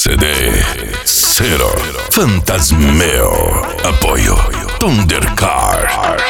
CD Cero Fantasmeo. Apoyo Thundercar.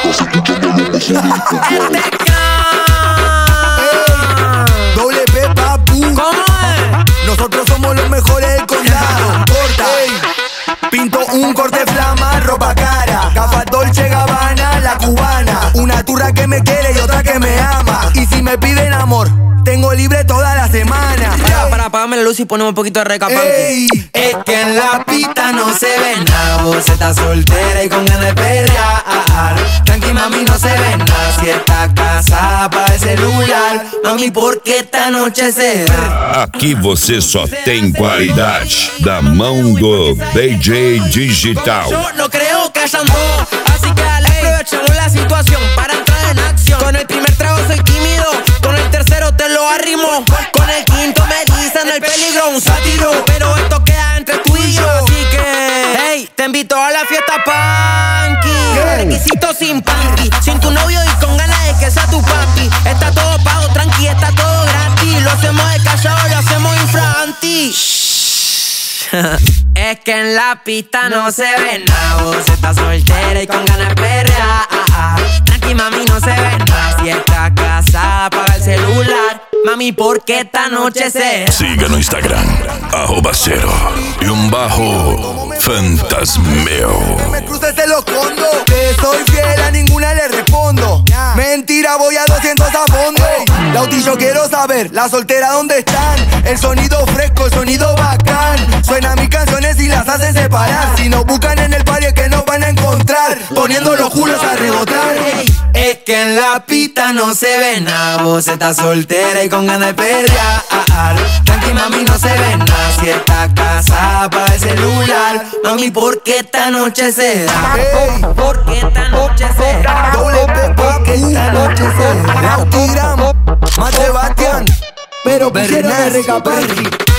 Doble P, papu. ¿Cómo es? Nosotros somos los mejores del condado. Corta. Pinto un corte flama, ropa cara. Gafas Dolce Gabbana, la cubana. Una turra que me quiere y otra que me ama. Y si me piden amor, tengo libre toda la semana. Para apagarme la luz y ponemos un poquito de reca, Ey. Es que en la pista no se ve nada. Vos estás soltera y con ganas de perrear. Tranqui, mami, no se ve nada. Si estás casada para el celular, mami, porque esta noche se da. Aqui você só tem qualidade da mão do DJ Digital. Yo no creo que hayan dos, así que dale, aprovechemos la situación para entrar en acción. Con el primer trago soy tímido, con el tercero te lo arrimo. Con el quinto me dicen el peligro, un sátiro. Pero esto queda entre tú y yo, así que hey, te invito a la fiesta punky. Requisitos sin punky, sin tu novio y con ganas de que sea tu papi. Está todo pago, tranqui, está todo gratis. Lo hacemos de callado, lo hacemos infranti. Es que en la pista no se ve nada. Vos estás soltera y con ganas de perrear. Tranqui, mami, no se ve nada. Si estás casada, apaga el celular. Mami, porque esta noche se... Siga no Instagram, @0_fantasmeo. Me cruces se lo escondo. Que soy fiel, a ninguna le respondo. Mentira, voy a 200 a fondo. Lauti, yo quiero saber, la soltera dónde están. El sonido fresco, el sonido bacán. Suenan mis canciones y las hacen separar. Si nos buscan en el party es que nos van a encontrar. Poniendo los culos a rebotar. Es que en la pista no se ve nada. Vos estás soltera y con ganas de perrear. Tranqui, mami, no se ve nada. Si estás casada para el celular, mami, porque esta noche se da. Porque esta noche se da. Doble P, Porque esta noche se da. Lauti Gram, más Sebastián. Pero pusieron de Reca Perry.